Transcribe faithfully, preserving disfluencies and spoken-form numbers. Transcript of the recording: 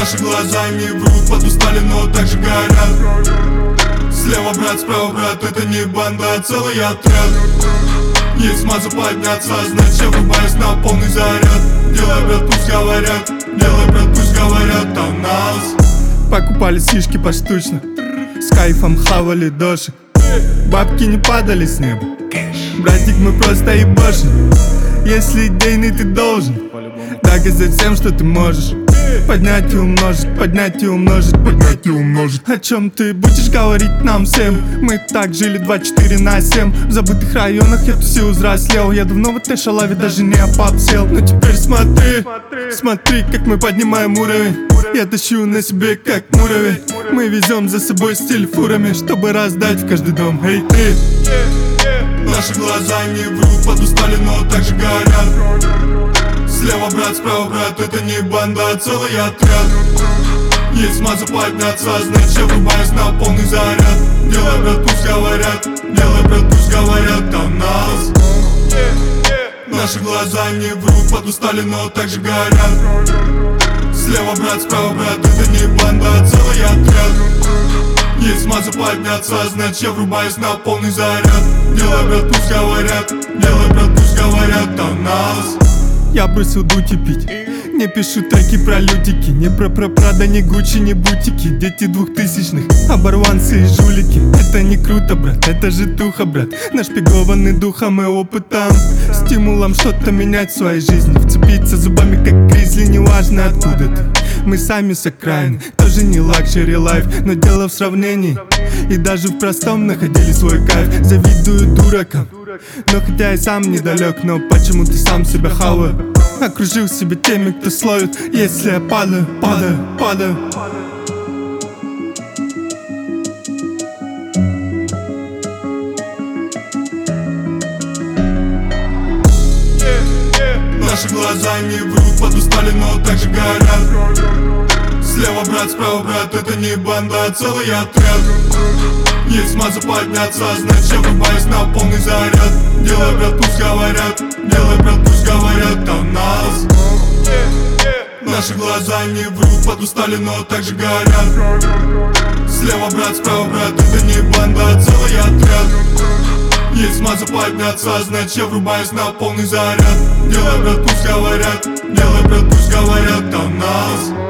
Наши глаза не врут, подустали, но так же горят. Слева брат, справа брат, это не банда, а целый отряд. Есть смаза подняться, значит я врубаюсь на полный заряд. Делай, брат, пусть говорят, делай, брат, пусть говорят о нас. Покупали сишки поштучно, с кайфом хавали дошик. Бабки не падали с неба, братик, мы просто ебашим. Если идейный ты должен доказать всем, что ты можешь. Поднять и умножить, поднять и умножить, поднять и умножить. О чем ты будешь говорить нам всем? Мы так жили двадцать четыре на семь. В забытых районах я тусил, взрослел. Я давно в этой шалаве даже не опапсел. Но теперь смотри, смотри, как мы поднимаем уровень. Я тащу на себе, как муравей. Мы везем за собой стиль фурами, чтобы раздать в каждый дом. Эй, ты! Наши глаза не врут, подустали, но так же горят. Слева брат, справа брат, это не банда, а целый отряд. Есть смаза подняться, значит я врубаюсь на полный заряд. Делай, брат, пусть говорят, делай, брат, пусть говорят о нас. Наши глаза не врут, подустали, но так же горят. Слева брат, справа брат, это не банда, а целый отряд. Есть смаза подняться, значит я врубаюсь на полный заряд. Делай, брат, пусть говорят, делай, брат, пусть говорят о нас. Я бросил дуть и пить. Не пишу треки про лютики, не про про Прада, не Гуччи, не бутики. Дети двухтысячных, оборванцы и жулики. Это не круто, брат, это же туха, брат. Нашпигованный духом и опытом, стимулом что-то менять в своей жизни. Вцепиться зубами, как гризли, неважно откуда ты. Мы сами с окраины, тоже не лакшери лайф, но дело в сравнении. И даже в простом находили свой кайф. Завидую дуракам, но хотя и сам недалек, но почему ты сам себя хаваю? Окружил себя теми, кто словит. Если я падаю, падаю, падаю. Наши глаза не врут, подустали, но так же горят. Слева брат, справа брат, это не банда, а целый отряд. Есть смаза подняться, значит я врубаюсь на полный заряд. Делай, брат, пусть говорят, делай, брат, пусть говорят о нас. Наши глаза не врут, подустали, но так же горят. Слева брат, справа брат, это не банда, а целый отряд. Есть смаза подняться, значит я врубаюсь на полный заряд. Делай, брат, пусть говорят, делай, брат, пусть говорят о нас.